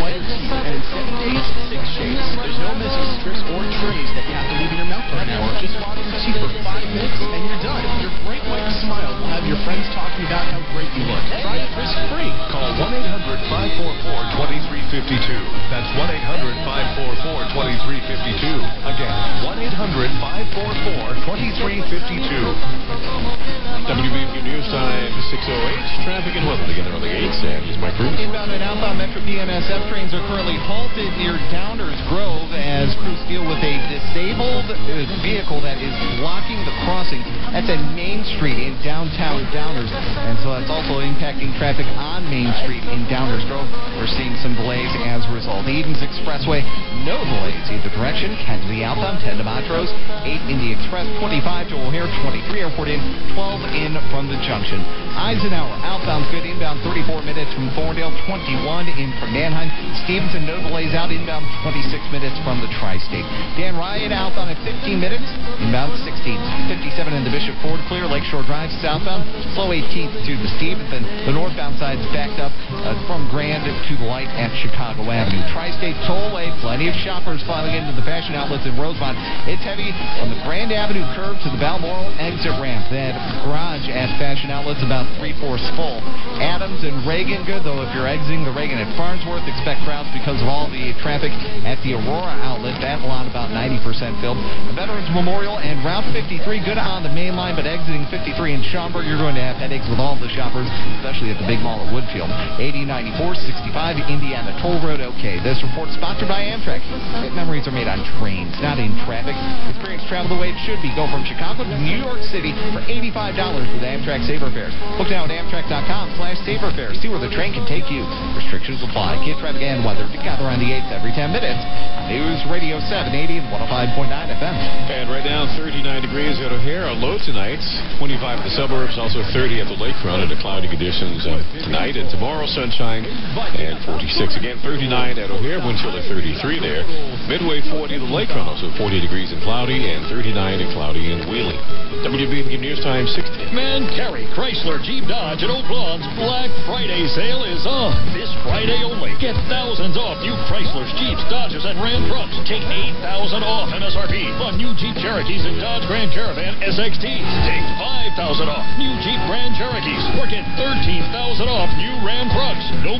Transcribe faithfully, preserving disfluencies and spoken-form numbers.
whiter teeth. And in seven days, six shades. There's no missing strips or trays that you have to leave in your mouth for an hour. Just wash your teeth for five minutes and you're done. Your bright white smile will have your friends talking about how great you look. Try it risk-free. Call one eight hundred, five four four, two three five two. That's one eight hundred, five four four, two three five two. Again, one eight hundred, five four four, two three five two. W B P News Time six oh eight. Traffic and weather together on the eights. And here's Mike Cruz. Inbound and outbound Metro P M S F trains are currently halted near Downers Grove as crews deal with a disabled uh, vehicle that is blocking the crossing. That's at Main Street in downtown Downers. And so that's also impacting traffic on Main Street in Downers Grove. We're seeing some delays as a result. The Edens Expressway, no delays either direction. ten to the outbound, ten to Montrose, eight in the Express, twenty-five to O'Hare, twenty-three Airport in, twelve in from the junction. Eisenhower, outbound good, inbound thirty-four minutes from Thorndale, twenty-one in from Manheim. Stevenson, no delays out, inbound twenty-six minutes from the Tri-State. Dan Ryan, outbound at fifteen minutes, inbound sixteen. fifty-seven in the Bishop Ford, clear Lakeshore Drive, southbound, slow eighteenth to the Stevenson. The northbound side's backed up uh, from Grand to the light at Chicago Avenue. Tri-State Tollway, plenty of shoppers filing into the fashion outlets in Rosemont. It's heavy on the Grand Avenue curve to the Balmoral exit ramp. That garage at fashion outlets about three-fourths full. Adams and Reagan good, though if you're exiting the Reagan at Farnsworth, expect crowds because of all the traffic at the Aurora outlet. That lot about ninety percent filled. The Veterans Memorial and Route fifty-three good on the main line, but exiting fifty-three in Schaumburg, you're going to have headaches with all the shoppers, especially at the big mall at Woodfield. eighty, ninety-four, sixty-five, Indiana Toll Road, okay. This report sponsored by Amtrak. Great memories are made on trains, not in traffic. Experience travel the way it should be. Go from Chicago to New York City for eighty-five dollars with Amtrak Saver Fares. Book now at Amtrak dot com slash Saver Fares. See where the train can take you. Restrictions apply. Get traffic and weather together on the eights every ten minutes. News Radio seven eighty and one oh five point nine F M. And right now, thirty-nine degrees at O'Hare. A low tonight. twenty-five in the suburbs. Also thirty at the lakefront under cloudy conditions uh, tonight. And tomorrow, sunshine and forty-six. Again, thirty-nine at O'Hare. Wind chill at thirty-three there. Midway, forty at the lakefront. Also forty degrees and cloudy. And thirty-nine and cloudy in Wheeling. W B P News Time sixty. Man, Carey, Chrysler, Jeep, Dodge, and Oak Lawns Black Friday sale is on. This Friday only. Get thousands off new Chryslers, Jeeps, Dodges, and Ram trucks. Take eight thousand dollars off M S R P on new Jeep Cherokees and Dodge Grand Caravan S X Ts. Take five thousand dollars off new Jeep Grand Cherokees. Or get thirteen thousand dollars off new Ram trucks. No